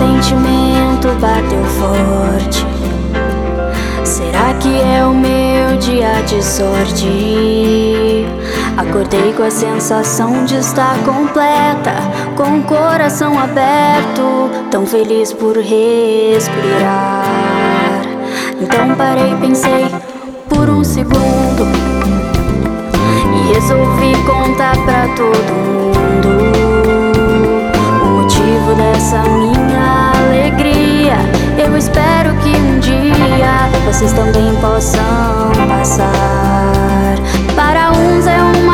sentimento bateu forte. Será que é o meu dia de sorte? Acordei com a sensação de estar completa, com o coração aberto, tão feliz por respirar. Então parei e pensei por um segundo e resolvi contar pra todo mundo o motivo dessa minha alegria. Eu espero que um dia vocês também possam passar. Para uns é uma